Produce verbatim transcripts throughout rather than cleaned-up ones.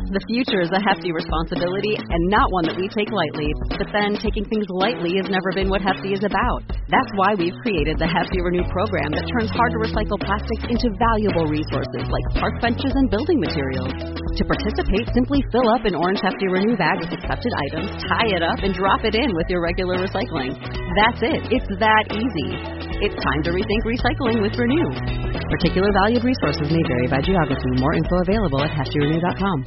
The future is a hefty responsibility and not one that we take lightly. But then, taking things lightly has never been what Hefty is about. That's why we've created the Hefty Renew program that turns hard-to-recycle plastics into valuable resources like park benches and building materials. To participate, simply fill up an orange Hefty Renew bag with accepted items, tie it up, and drop it in with your regular recycling. That's it. It's that easy. It's time to rethink recycling with Renew. Particular valued resources may vary by geography. More info available at hefty renew dot com.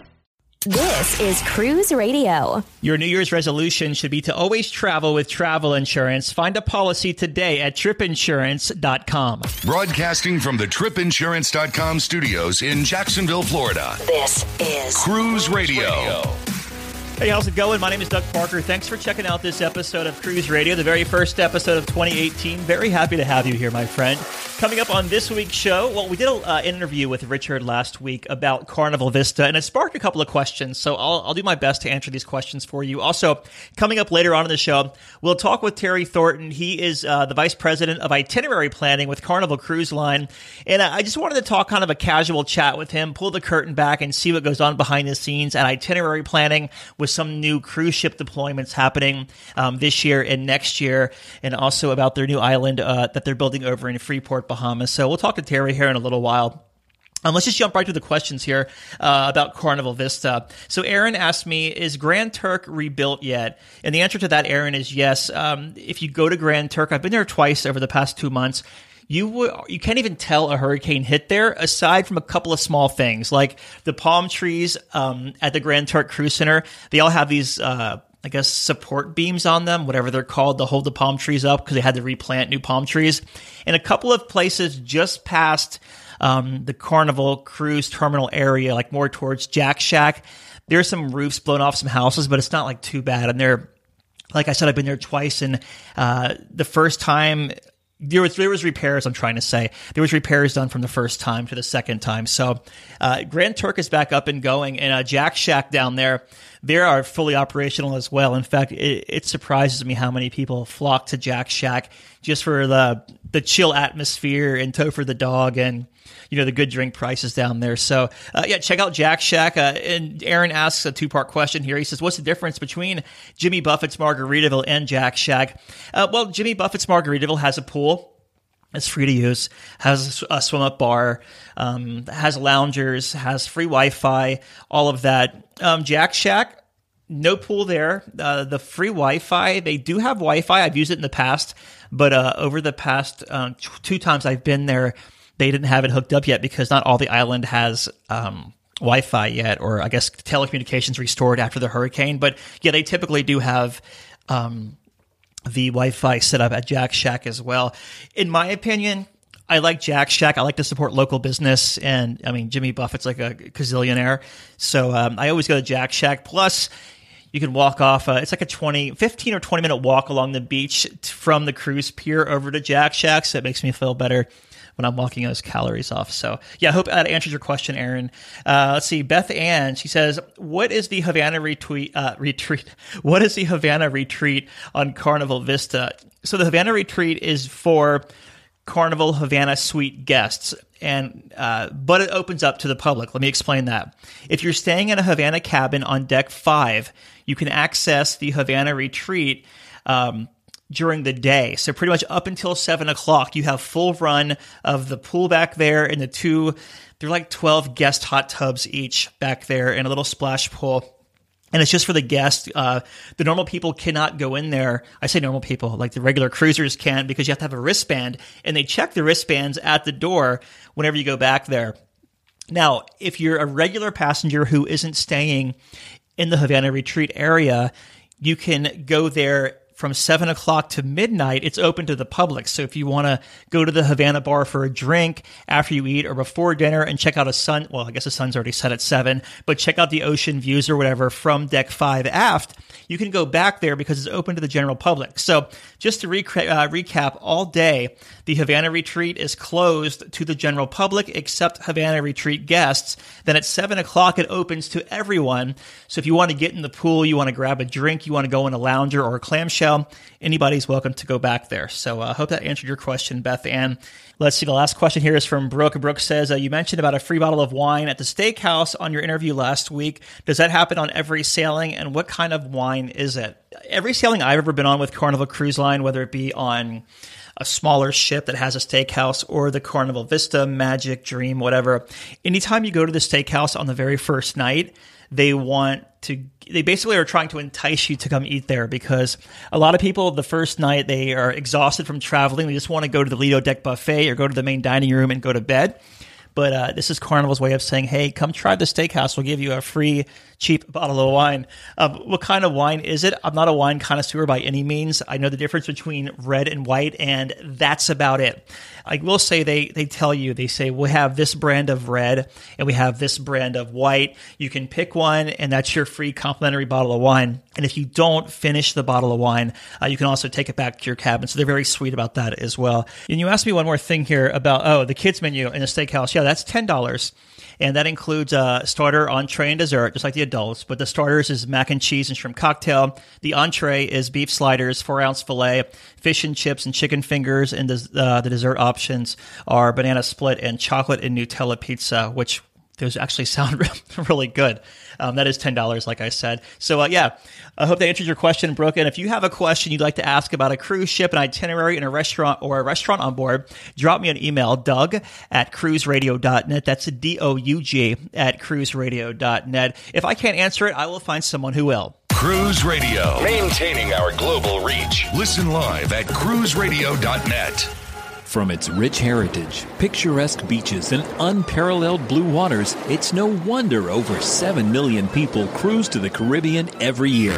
This is Cruise Radio. Your New Year's resolution should be to always travel with travel insurance. Find a policy today at trip insurance dot com. Broadcasting from the trip insurance dot com studios in Jacksonville, Florida. This is Cruise Radio. Hey, how's it going? My name is Doug Parker. Thanks for checking out this episode of Cruise Radio, the very first episode of twenty eighteen. Very happy to have you here, my friend. Coming up on this week's show, well, we did an uh, interview with Richard last week about Carnival Vista, and it sparked a couple of questions, so I'll, I'll do my best to answer these questions for you. Also, coming up later on in the show, we'll talk with Terry Thornton. He is uh, the Vice President of Itinerary Planning with Carnival Cruise Line, and uh, I just wanted to talk kind of a casual chat with him, pull the curtain back, and see what goes on behind the scenes at Itinerary Planning with some new cruise ship deployments happening um, this year and next year, and also about their new island uh, that they're building over in Freeport, Bahamas. So we'll talk to Terry here in a little while. Um, let's just jump right to the questions here uh, about Carnival Vista. So Aaron asked me, is Grand Turk rebuilt yet? And the answer to that, Aaron, is yes. Um, if you go to Grand Turk, I've been there twice over the past two months. You w- you can't even tell a hurricane hit there, aside from a couple of small things, like the palm trees um, at the Grand Turk Cruise Center. They all have these, uh, I guess, support beams on them, whatever they're called, to hold the palm trees up because they had to replant new palm trees. And a couple of places just past um, the Carnival Cruise Terminal area, like more towards Jack Shack, there's some roofs blown off some houses, but it's not like too bad. And they're, like I said, I've been there twice, and uh, the first time... There was, there was repairs, I'm trying to say. There was repairs done from the first time to the second time. So uh, Grand Turk is back up and going, and uh, Jack Shack down there, they are fully operational as well. In fact, it, it surprises me how many people flock to Jack Shack just for the the chill atmosphere and Topher the dog and, you know, the good drink prices down there. So, uh, yeah, check out Jack Shack. Uh, and Aaron asks a two-part question here. He says, what's the difference between Jimmy Buffett's Margaritaville and Jack Shack? Uh, well, Jimmy Buffett's Margaritaville has a pool. It's free to use, has a swim-up bar, um, has loungers, has free Wi-Fi, all of that. Um, Jack Shack, no pool there. Uh, the free Wi-Fi, they do have Wi-Fi. I've used it in the past, but uh, over the past uh, t- two times I've been there, they didn't have it hooked up yet because not all the island has um, Wi-Fi yet, or I guess telecommunications restored after the hurricane. But yeah, they typically do have um, the Wi-Fi set up at Jack Shack as well. In my opinion, I like Jack Shack. I like to support local business, and I mean, Jimmy Buffett's like a gazillionaire, so um, I always go to Jack Shack. Plus, you can walk off. Uh, it's like a twenty, fifteen or twenty minute walk along the beach t- from the cruise pier over to Jack Shack. So it makes me feel better when I'm walking those calories off. So yeah, I hope that answers your question, Aaron. Uh, let's see. Beth Ann, she says, what is the Havana retweet, uh, retreat? What is the Havana retreat on Carnival Vista? So the Havana retreat is for Carnival Havana Suite guests, and uh, but it opens up to the public. Let me explain that. If you're staying in a Havana cabin on deck five, you can access the Havana retreat um, during the day. So pretty much up until seven o'clock, you have full run of the pool back there and the two, they're like twelve guest hot tubs each back there and a little splash pool. And it's just for the guests. Uh, the normal people cannot go in there. I say normal people, like the regular cruisers can, because you have to have a wristband, and they check the wristbands at the door whenever you go back there. Now, if you're a regular passenger who isn't staying in the Havana retreat area, you can go there from seven o'clock to midnight. It's open to the public. So if you want to go to the Havana bar for a drink after you eat or before dinner and check out a sun, well, I guess the sun's already set at seven, but check out the ocean views or whatever from deck five aft, you can go back there because it's open to the general public. So just to rec- uh, recap, all day, the Havana Retreat is closed to the general public except Havana Retreat guests. Then at seven o'clock, it opens to everyone. So if you want to get in the pool, you want to grab a drink, you want to go in a lounger or a clamshell, anybody's welcome to go back there. So I uh, hope that answered your question, Beth Ann. Let's see. The last question here is from Brooke. Brooke says, uh, you mentioned about a free bottle of wine at the steakhouse on your interview last week. Does that happen on every sailing? And what kind of wine is it? Every sailing I've ever been on with Carnival Cruise Line, whether it be on a smaller ship that has a steakhouse or the Carnival Vista, Magic, Dream, whatever, anytime you go to the steakhouse on the very first night, they want to, they basically are trying to entice you to come eat there because a lot of people the first night, they are exhausted from traveling. They just want to go to the Lido Deck buffet or go to the main dining room and go to bed. But uh, this is Carnival's way of saying, hey, come try the steakhouse. We'll give you a free, cheap bottle of wine. Um, what kind of wine is it? I'm not a wine connoisseur by any means. I know the difference between red and white, and that's about it. I will say they they tell you, they say, we have this brand of red and we have this brand of white. You can pick one, and that's your free complimentary bottle of wine. And if you don't finish the bottle of wine, uh, you can also take it back to your cabin. So they're very sweet about that as well. And you asked me one more thing here about, oh, the kids menu in the steakhouse. Yeah, that's ten dollars. And that includes a starter, entree, and dessert, just like the adults. But the starters is mac and cheese and shrimp cocktail. The entree is beef sliders, four-ounce filet, fish and chips, and chicken fingers. And the, uh, the dessert options are banana split and chocolate and Nutella pizza, which those actually sound really good. Um, that is ten dollars, like I said. So, uh, yeah, I hope that answers your question, Brooke. And if you have a question you'd like to ask about a cruise ship, an itinerary, and a restaurant or a restaurant on board, drop me an email, Doug at cruise radio dot net. That's D O U G at cruise radio dot net. If I can't answer it, I will find someone who will. Cruise Radio. Maintaining our global reach. Listen live at cruise radio dot net. From its rich heritage, picturesque beaches, and unparalleled blue waters, it's no wonder over seven million people cruise to the Caribbean every year.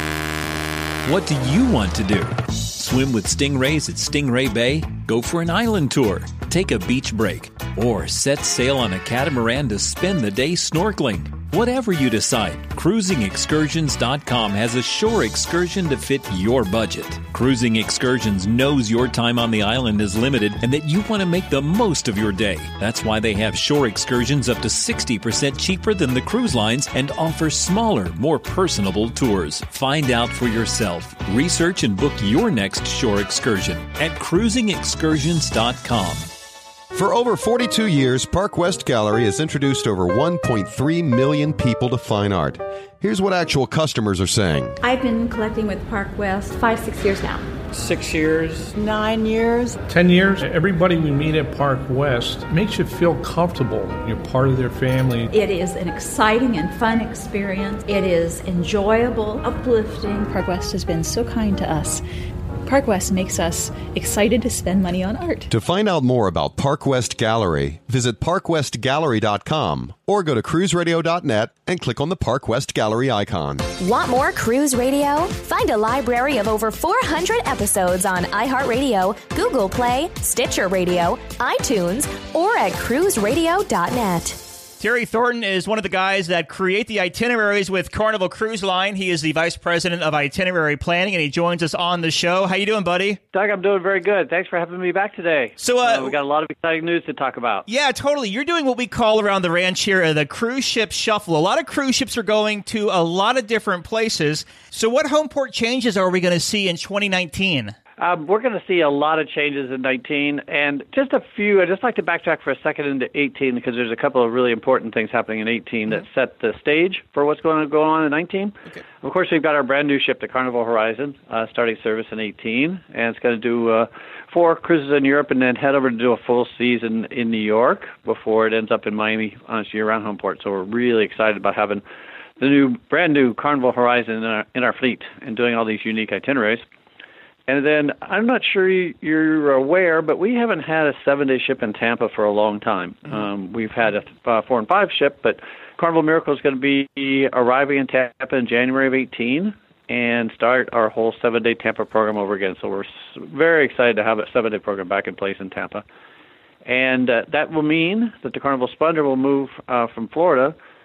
What do you want to do? Swim with stingrays at Stingray Bay? Go for an island tour? Take a beach break? Or set sail on a catamaran to spend the day snorkeling? Whatever you decide, cruising excursions dot com has a shore excursion to fit your budget. Cruising Excursions knows your time on the island is limited and that you want to make the most of your day. That's why they have shore excursions up to sixty percent cheaper than the cruise lines and offer smaller, more personable tours. Find out for yourself. Research and book your next shore excursion at cruising excursions dot com. For over forty-two years, Park West Gallery has introduced over one point three million people to fine art. Here's what actual customers are saying. I've been collecting with Park West five, six years now. Six years. Nine years. Ten years. Everybody we meet at Park West makes you feel comfortable. You're part of their family. It is an exciting and fun experience. It is enjoyable, uplifting. Park West has been so kind to us. Park West makes us excited to spend money on art. To find out more about Park West Gallery, visit park west gallery dot com or go to cruise radio dot net and click on the Park West Gallery icon. Want more Cruise Radio? Find a library of over four hundred episodes on iHeartRadio, Google Play, Stitcher Radio, iTunes, or at cruise radio dot net. Terry Thornton is one of the guys that create the itineraries with Carnival Cruise Line. He is the Vice President of Itinerary Planning, and he joins us on the show. How you doing, buddy? Doug, I'm doing very good. Thanks for having me back today. So uh, uh, we got a lot of exciting news to talk about. Yeah, totally. You're doing what we call around the ranch here uh, the cruise ship shuffle. A lot of cruise ships are going to a lot of different places. So what home port changes are we going to see in twenty nineteen? Um, we're going to see a lot of changes in nineteen, and just a few. I'd just like to backtrack for a second into eighteen because there's a couple of really important things happening in eighteen that set the stage for what's going to go on in nineteen. Okay. Of course, we've got our brand new ship, the Carnival Horizon, uh, starting service in eighteen, and it's going to do uh, four cruises in Europe and then head over to do a full season in New York before it ends up in Miami on its year-round home port. So we're really excited about having the new, brand new Carnival Horizon in our, in our fleet and doing all these unique itineraries. And then, I'm not sure you're aware, but we haven't had a seven-day ship in Tampa for a long time. Mm-hmm. Um, we've had a uh, four and five ship, but Carnival Miracle is going to be arriving in Tampa in January of eighteen and start our whole seven-day Tampa program over again. So we're very excited to have a seven-day program back in place in Tampa. And uh, that will mean that the Carnival Splendor will move uh, from Florida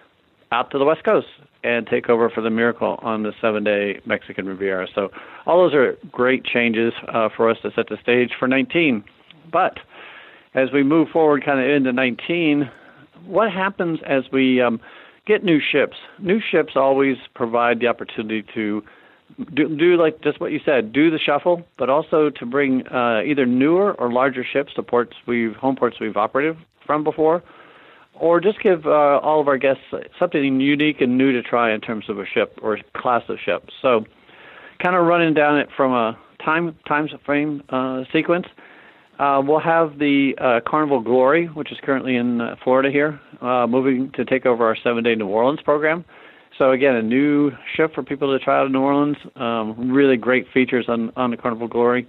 out to the West Coast and take over for the Miracle on the seven-day Mexican Riviera. So all those are great changes uh, for us to set the stage for nineteen. But as we move forward kind of into nineteen, what happens as we um, get new ships? New ships always provide the opportunity to do, do like just what you said, do the shuffle, but also to bring uh, either newer or larger ships to ports we've home ports we've operated from before, or just give uh, all of our guests something unique and new to try in terms of a ship or class of ship. So kind of running down it from a time time frame uh, sequence, uh, we'll have the uh, Carnival Glory, which is currently in uh, Florida here, uh, moving to take over our seven-day New Orleans program. So again, a new ship for people to try out in New Orleans. Um, really great features on, on the Carnival Glory.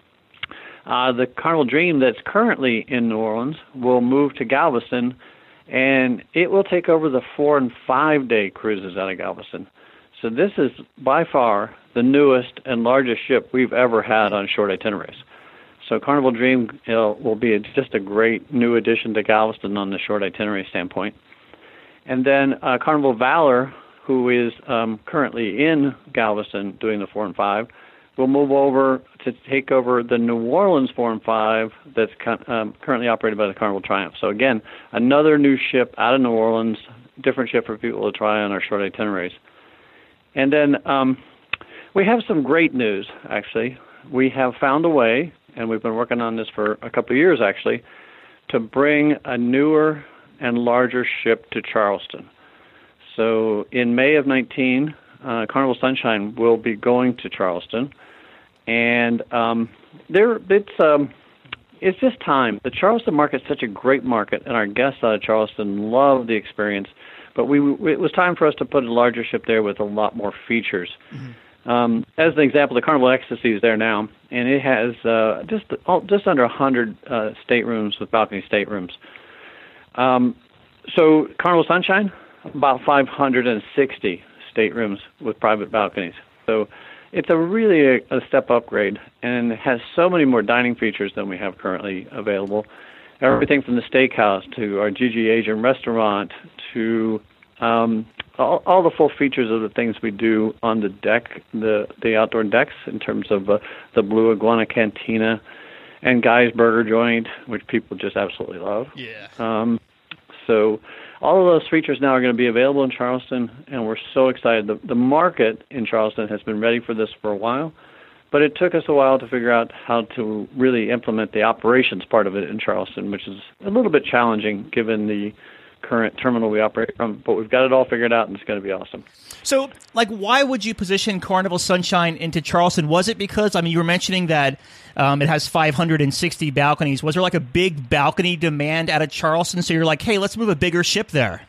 Uh, the Carnival Dream that's currently in New Orleans will move to Galveston, and it will take over the four and five day cruises out of Galveston. So this is by far the newest and largest ship we've ever had on short itineraries. So Carnival Dream you know, will be a, just a great new addition to Galveston on the short itinerary standpoint. And then uh, Carnival Valor, who is um, currently in Galveston doing the four and five, will move over to take over the New Orleans four and five that's um, currently operated by the Carnival Triumph. So again, another new ship out of New Orleans, different ship for people to try on our short itineraries. And then um, we have some great news, actually. We have found a way, and we've been working on this for a couple of years, actually, to bring a newer and larger ship to Charleston. So in May of nineteen, uh, Carnival Sunshine will be going to Charleston. And um, there, it's um, it's just time. The Charleston market is such a great market, and our guests out of Charleston love the experience. But we it was time for us to put a larger ship there with a lot more features. Mm-hmm. Um, as an example, the Carnival Ecstasy is there now, and it has uh, just just under one hundred uh, staterooms with balcony staterooms. Um, so Carnival Sunshine, about five hundred sixty staterooms with private balconies. So it's a really a, a step upgrade, and it has so many more dining features than we have currently available. Everything from the steakhouse to our Gigi Asian restaurant to um, all, all the full features of the things we do on the deck, the the outdoor decks, in terms of uh, the Blue Iguana Cantina and Guy's Burger Joint, which people just absolutely love. Yeah. Um, so all of those features now are going to be available in Charleston, and we're so excited. The, the market in Charleston has been ready for this for a while, but it took us a while to figure out how to really implement the operations part of it in Charleston, which is a little bit challenging given the current terminal we operate from. But we've got it all figured out, and it's going to be awesome. So, like, why would you position Carnival Sunshine into Charleston? Was it because, I mean, you were mentioning that um, it has five hundred sixty balconies. Was there, like, a big balcony demand out of Charleston? So you're like, hey, let's move a bigger ship there.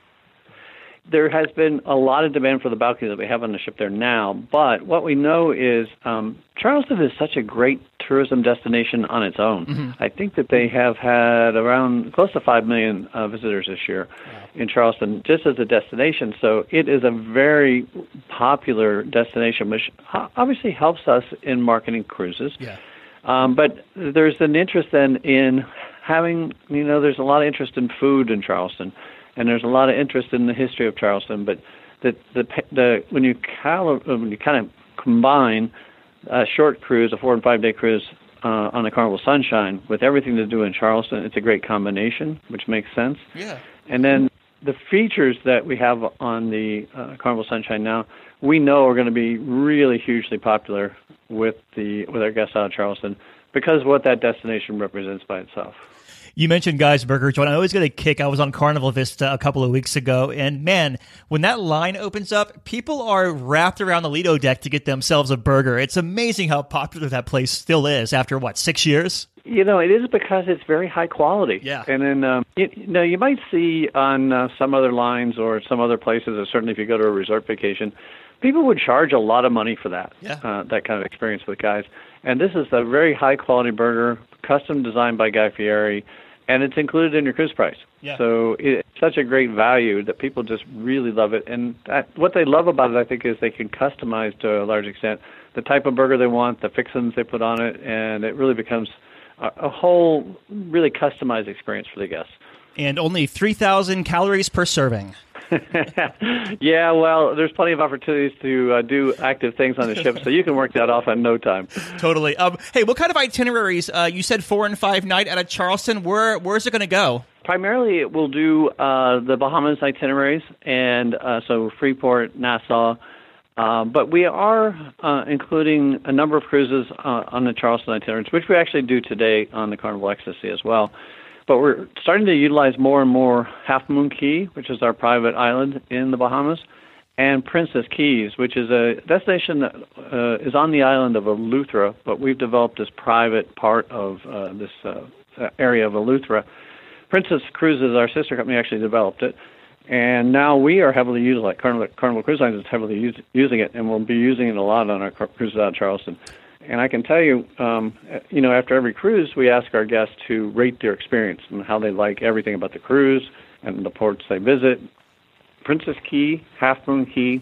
There has been a lot of demand for the balcony that we have on the ship there now, but what we know is um, Charleston is such a great tourism destination on its own. Mm-hmm. I think that they have had around close to five million uh, visitors this year wow. in Charleston just as a destination. So it is a very popular destination, which obviously helps us in marketing cruises. Yeah. Um, but there's an interest then in having, you know, there's a lot of interest in food in Charleston. And there's a lot of interest in the history of Charleston, but the the the when you cal- when you kind of combine a short cruise, a four and five day cruise uh, on the Carnival Sunshine with everything to do in Charleston, it's a great combination, which makes sense. Yeah. And then the features that we have on the uh, Carnival Sunshine now, we know are going to be really hugely popular with the with our guests out of Charleston because of what that destination represents by itself. You mentioned Guy's Burger Joint. I always get a kick. I was on Carnival Vista a couple of weeks ago, and man, when that line opens up, people are wrapped around the Lido deck to get themselves a burger. It's amazing how popular that place still is after, what, six years? You know, it is because it's very high quality. Yeah. And then, um, you, you know, you might see on uh, some other lines or some other places, or certainly if you go to a resort vacation, people would charge a lot of money for that, yeah. uh, that kind of experience with Guys. And this is a very high-quality burger, custom designed by Guy Fieri, and it's included in your cruise price. Yeah. So it's such a great value that people just really love it. And that, what they love about it, I think, is they can customize to a large extent the type of burger they want, the fixings they put on it, and it really becomes a, a whole really customized experience for the guests. And only three thousand calories per serving. Yeah, well, there's plenty of opportunities to uh, do active things on the ship, so you can work that off in no time. Totally. Um, hey, what kind of itineraries? Uh, you said four and five night out of Charleston. Where Where's it going to go? Primarily, it will do uh, the Bahamas itineraries, and uh, so Freeport, Nassau. Uh, but we are uh, including a number of cruises uh, on the Charleston itineraries, which we actually do today on the Carnival Ecstasy as well. But we're starting to utilize more and more Half Moon Cay, which is our private island in the Bahamas, and Princess Keys, which is a destination that uh, is on the island of Eleuthera, but we've developed this private part of uh, this uh, area of Eleuthera. Princess Cruises, our sister company, actually developed it. And now we are heavily using it. Carnival, Carnival Cruise Lines is heavily use, using it, and we'll be using it a lot on our cruises out of Charleston. And I can tell you, um, you know, after every cruise, we ask our guests to rate their experience and how they like everything about the cruise and the ports they visit. Princess Cay, Half Moon Cay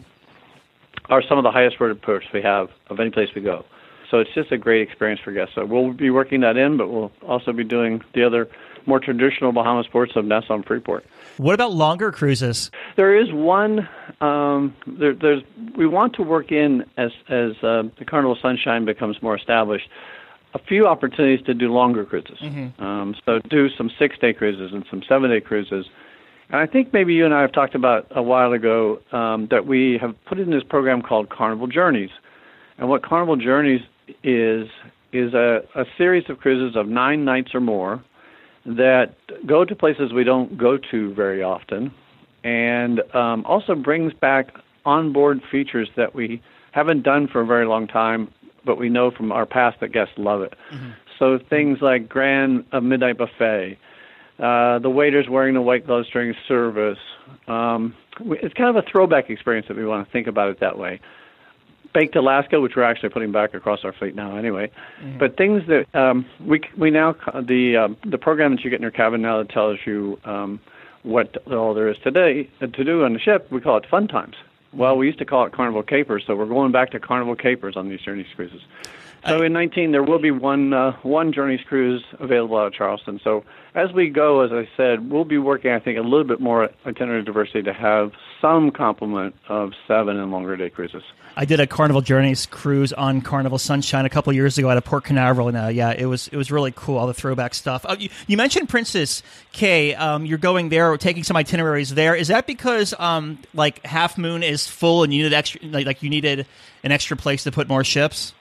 are some of the highest rated ports we have of any place we go. So it's just a great experience for guests. So we'll be working that in, but we'll also be doing the other more traditional Bahamas ports of Nassau and Freeport. What about longer cruises? There is one. Um, there, there's. We want to work in as as uh, the Carnival Sunshine becomes more established, a few opportunities to do longer cruises. Mm-hmm. Um, so do some six-day cruises and some seven-day cruises. And I think maybe you and I have talked about a while ago um, that we have put in this program called Carnival Journeys. And what Carnival Journeys is is a, a series of cruises of nine nights or more that go to places we don't go to very often, and um, also brings back onboard features that we haven't done for a very long time, but we know from our past that guests love it. Mm-hmm. So things like Grand uh, Midnight Buffet, uh, the waiters wearing the white gloves during service. Um, it's kind of a throwback experience if we want to think about it that way. Baked Alaska, which we're actually putting back across our fleet now anyway. Mm-hmm. But things that um, we we now, the um, the program that you get in your cabin now that tells you um, what all there is today uh, to do on the ship, we call it Fun Times. Well, we used to call it Carnival Capers, so we're going back to Carnival Capers on these Journeys cruises. So I, in nineteen, there will be one uh, one Journeys cruise available out of Charleston. So as we go, as I said, we'll be working, I think, a little bit more itinerary diversity to have some complement of seven and longer day cruises. I did a Carnival Journeys cruise on Carnival Sunshine a couple of years ago out of Port Canaveral, and uh, yeah, it was it was really cool, all the throwback stuff. Uh, you, you mentioned Princess Cay. Um, you're going there or taking some itineraries there. Is that because um, like Half Moon is full and you needed extra, like, like you needed an extra place to put more ships?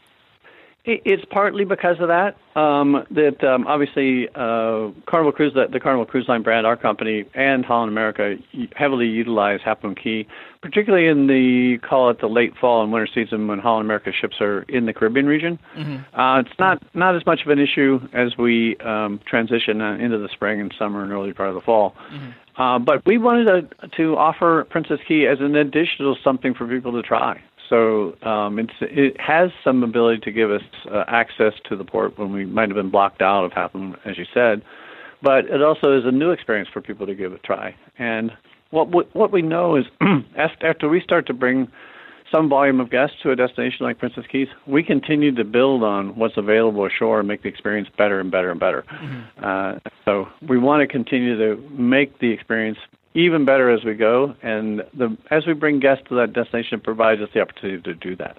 It's partly because of that. Um, that um, obviously uh, Carnival Cruise, the, the Carnival Cruise Line brand, our company, and Holland America heavily utilize Half Moon Cay, particularly in the, call it the late fall and winter season when Holland America ships are in the Caribbean region. Mm-hmm. Uh, it's not, not as much of an issue as we um, transition uh, into the spring and summer and early part of the fall. Mm-hmm. Uh, but we wanted to, to offer Princess Cay as an additional something for people to try. So um, it's, it has some ability to give us uh, access to the port when we might have been blocked out of Half Moon, as you said. But it also is a new experience for people to give it a try. And what we, what we know is after we start to bring some volume of guests to a destination like Princess Keys, we continue to build on what's available ashore and make the experience better and better and better. Mm-hmm. Uh, so we want to continue to make the experience even better as we go, and the, as we bring guests to that destination, it provides us the opportunity to do that.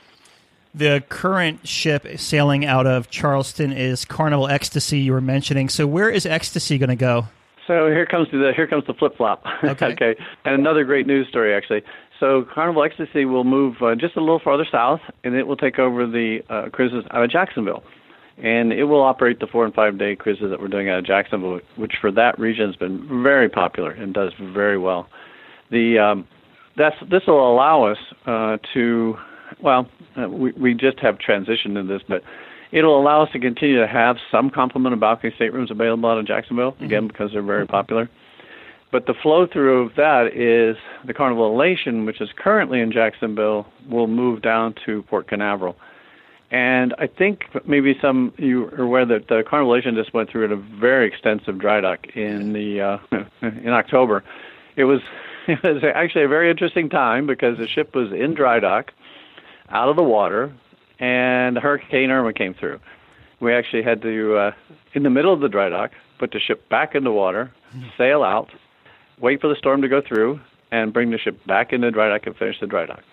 The current ship sailing out of Charleston is Carnival Ecstasy, you were mentioning. So where is Ecstasy going to go? So here comes the here comes the flip flop. Okay. Okay, and another great news story actually. So Carnival Ecstasy will move uh, just a little farther south, and it will take over the uh, cruises out of Jacksonville. And it will operate the four and five day cruises that we're doing out of Jacksonville, which for that region has been very popular and does very well. The um, that's this will allow us uh, to well, uh, we we just have transitioned in this, but it'll allow us to continue to have some complement of balcony staterooms available out of Jacksonville mm-hmm. again because they're very popular. But the flow through of that is the Carnival Elation, which is currently in Jacksonville, will move down to Port Canaveral. And I think maybe some you are aware that the Carnival Elation just went through a very extensive dry dock in the uh, in October. It was it was actually a very interesting time because the ship was in dry dock, out of the water, and Hurricane Irma came through. We actually had to, uh, in the middle of the dry dock, put the ship back in the water, sail out, wait for the storm to go through, and bring the ship back into dry dock and finish the dry dock.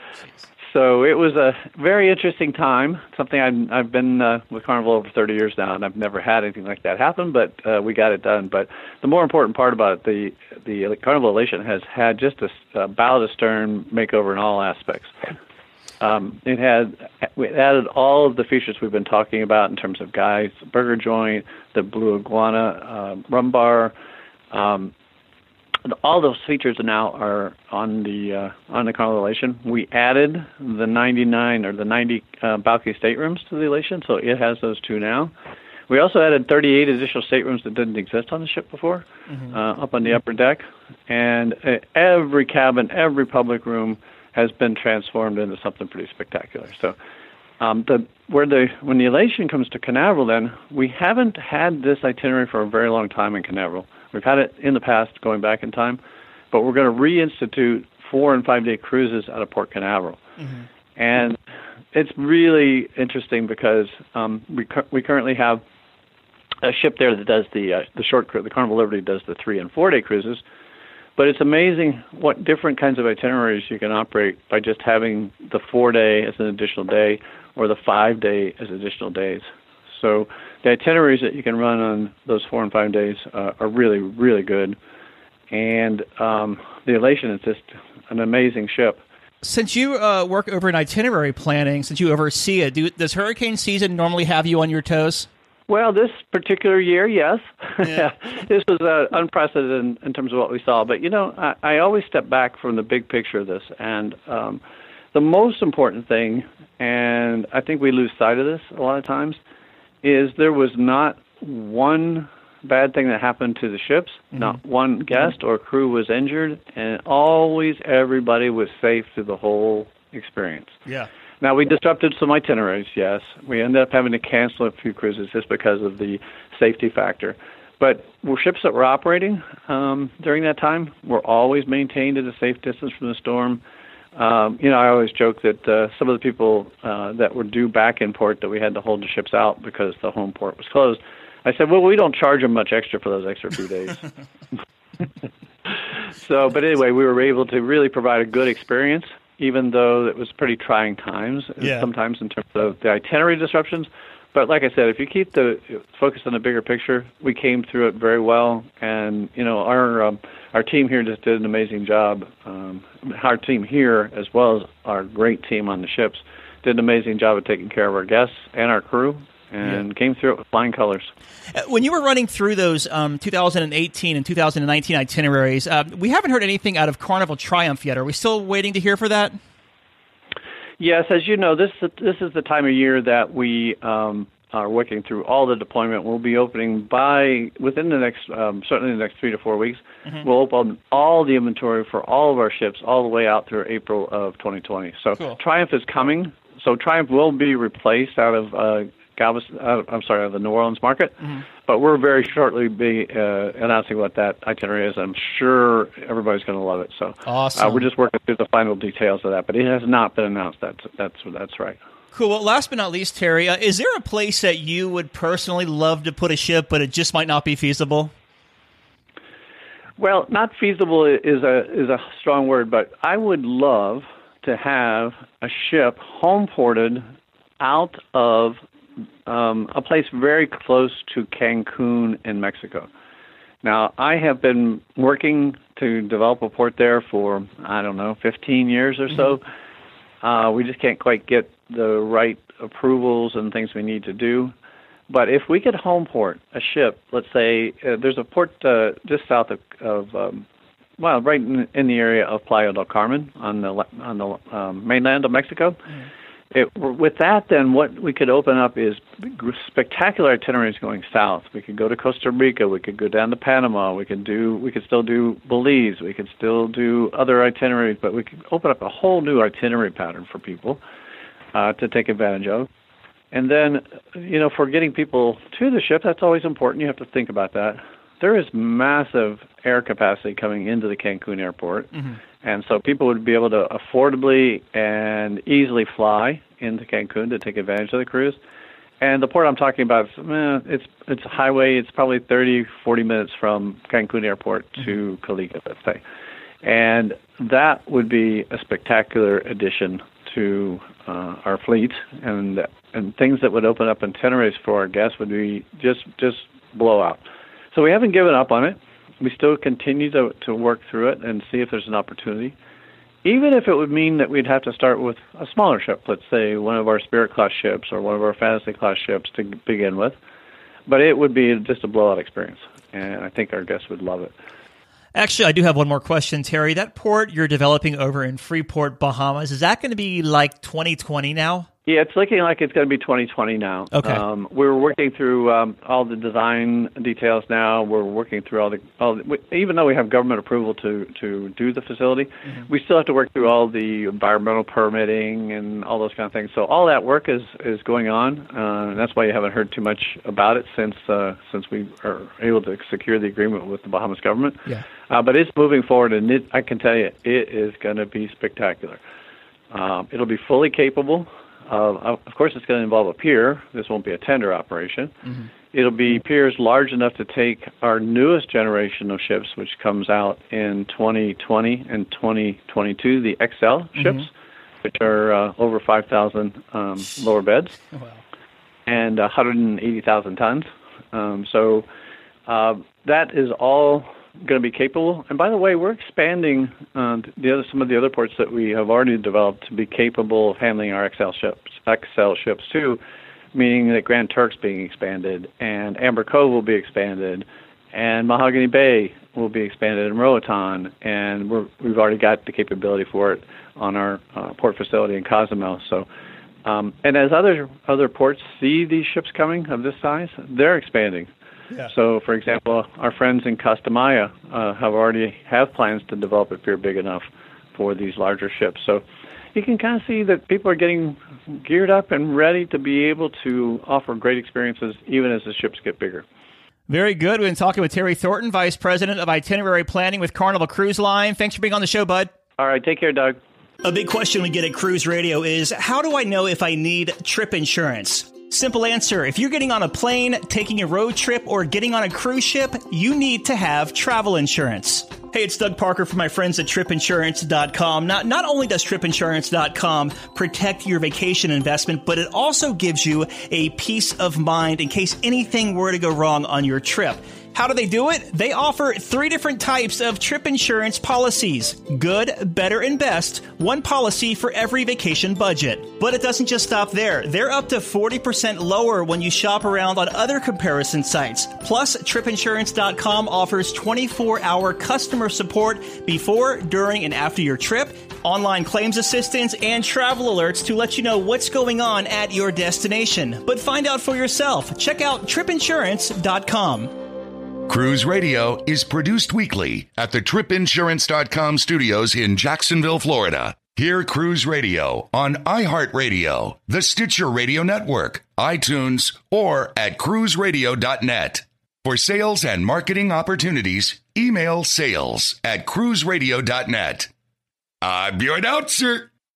So it was a very interesting time, something I've, I've been uh, with Carnival over thirty years now, and I've never had anything like that happen, but uh, we got it done. But the more important part about it, the, the Carnival Elation has had just a, a bow-to-stern makeover in all aspects. Um, it had we added all of the features we've been talking about in terms of guys, burger joint, the blue iguana, uh, rum bar. Um, all those features now are on the uh, on the Carnival Elation. We added the ninety-nine or the ninety uh, balcony staterooms to the Elation, so it has those two now. We also added thirty-eight additional staterooms that didn't exist on the ship before, mm-hmm. uh, up on the upper deck, and uh, every cabin, every public room has been transformed into something pretty spectacular. So, um, the where the when the Elation comes to Canaveral, then we haven't had this itinerary for a very long time in Canaveral. We've had it in the past, going back in time, but we're going to reinstitute four and five day cruises out of Port Canaveral, mm-hmm. and it's really interesting because um, we cu- we currently have a ship there that does the uh, the short cru- the Carnival Liberty does the three and four day cruises. But it's amazing what different kinds of itineraries you can operate by just having the four-day as an additional day or the five-day as additional days. So the itineraries that you can run on those four and five days uh, are really, really good. And um, the Elation is just an amazing ship. Since you uh, work over in itinerary planning, since you oversee it, do, does hurricane season normally have you on your toes? Well, this particular year, yes. Yeah. This was uh, unprecedented in, in terms of what we saw. But, you know, I, I always step back from the big picture of this. And um, the most important thing, and I think we lose sight of this a lot of times, is there was not one bad thing that happened to the ships. Mm-hmm. Not one guest or crew was injured. And always everybody was safe through the whole experience. Yeah. Now, we disrupted some itineraries, yes. We ended up having to cancel a few cruises just because of the safety factor. But ships that were operating um, during that time were always maintained at a safe distance from the storm. Um, you know, I always joke that uh, some of the people uh, that were due back in port that we had to hold the ships out because the home port was closed, I said, well, we don't charge them much extra for those extra few days. So, but anyway, we were able to really provide a good experience, even though it was pretty trying times, yeah. sometimes in terms of the itinerary disruptions. But like I said, if you keep the focus on the bigger picture, we came through it very well. And, you know, our um, our team here just did an amazing job. Um, our team here, as well as our great team on the ships, did an amazing job of taking care of our guests and our crew, and yeah. came through it with flying colors. When you were running through those um, two thousand eighteen and two thousand nineteen itineraries, uh, we haven't heard anything out of Carnival Triumph yet. Are we still waiting to hear for that? Yes, as you know, this this is the time of year that we um, are working through all the deployment. We'll be opening by within the next, um, certainly the next three to four weeks. Mm-hmm. We'll open all the inventory for all of our ships all the way out through April of twenty twenty. So cool. Triumph is coming. So Triumph will be replaced out of uh, Galveston. Uh, I'm sorry, out of the New Orleans market. Mm-hmm. But we're very shortly be uh, announcing what that itinerary is. I'm sure everybody's going to love it. So awesome. uh, we're just working through the final details of that, but it has not been announced. That's that's that's right. Cool. Well, last but not least, Terry, uh, is there a place that you would personally love to put a ship, but it just might not be feasible? Well, not feasible is a is a strong word, but I would love to have a ship home ported out of Um, a place very close to Cancun in Mexico. Now, I have been working to develop a port there for, I don't know, fifteen years or so. Mm-hmm. Uh, we just can't quite get the right approvals and things we need to do. But if we could home port a ship, let's say uh, there's a port uh, just south of, of um, well, right in, in the area of Playa del Carmen on the on the um, mainland of Mexico. Mm-hmm. It, with that, then, what we could open up is spectacular itineraries going south. We could go to Costa Rica. We could go down to Panama. We could do. We could still do Belize. We could still do other itineraries, but we could open up a whole new itinerary pattern for people uh, to take advantage of. And then, you know, for getting people to the ship, that's always important. You have to think about that. There is massive air capacity coming into the Cancun airport. Mm-hmm. And so people would be able to affordably and easily fly into Cancun to take advantage of the cruise. And the port I'm talking about, is, eh, it's it's a highway. It's probably thirty, forty minutes from Cancun Airport to Caliga, let's say. And that would be a spectacular addition to uh, our fleet, and and things that would open up itineraries for our guests would be just just blowout. So we haven't given up on it. We still continue to to work through it and see if there's an opportunity. Even if it would mean that we'd have to start with a smaller ship, let's say one of our Spirit-class ships or one of our Fantasy-class ships to begin with. But it would be just a blowout experience, and I think our guests would love it. Actually, I do have one more question, Terry. That port you're developing over in Freeport, Bahamas, is that going to be like twenty twenty now? Yeah, it's looking like it's going to be twenty twenty now. Okay. Um, we're working through um, all the design details now. We're working through all the, all the even though we have government approval to, to do the facility, mm-hmm. we still have to work through all the environmental permitting and all those kind of things. So all that work is, is going on, uh, and that's why you haven't heard too much about it since uh, since we are able to secure the agreement with the Bahamas government. Yeah. Uh, but it's moving forward, and it, I can tell you, it is going to be spectacular. Um, it'll be fully capable. Uh, of course, it's going to involve a pier. This won't be a tender operation. Mm-hmm. It'll be piers large enough to take our newest generation of ships, which comes out in twenty twenty and twenty twenty-two, the X L ships, mm-hmm. which are uh, over five thousand um, lower beds oh, wow. and one hundred eighty thousand tons. Um, so uh, that is all going to be capable. And by the way, we're expanding uh, the other, some of the other ports that we have already developed to be capable of handling our X L ships, X L ships too, meaning that Grand Turk's being expanded, and Amber Cove will be expanded, and Mahogany Bay will be expanded in Roatan, and we're, we've already got the capability for it on our uh, port facility in Cozumel. So, um, and as other other ports see these ships coming of this size, they're expanding. Yeah. So, for example, our friends in Costa Maya uh, have already have plans to develop a pier big enough for these larger ships. So you can kind of see that people are getting geared up and ready to be able to offer great experiences even as the ships get bigger. Very good. We've been talking with Terry Thornton, Vice President of Itinerary Planning with Carnival Cruise Line. Thanks for being on the show, bud. All right. Take care, Doug. A big question we get at Cruise Radio is, how do I know if I need trip insurance? Simple answer. If you're getting on a plane, taking a road trip, or getting on a cruise ship, you need to have travel insurance. Hey, it's Doug Parker from my friends at trip insurance dot com. Not, not only does trip insurance dot com protect your vacation investment, but it also gives you a peace of mind in case anything were to go wrong on your trip. How do they do it? They offer three different types of trip insurance policies. Good, better, and best. One policy for every vacation budget. But it doesn't just stop there. They're up to forty percent lower when you shop around on other comparison sites. Plus, trip insurance dot com offers twenty-four hour customer support before, during, and after your trip, online claims assistance, and travel alerts to let you know what's going on at your destination. But find out for yourself. Check out trip insurance dot com. Cruise Radio is produced weekly at the trip insurance dot com studios in Jacksonville, Florida. Hear Cruise Radio on iHeartRadio, the Stitcher Radio Network, iTunes, or at cruise radio dot net. For sales and marketing opportunities, email sales at cruise radio dot net. I'm your announcer,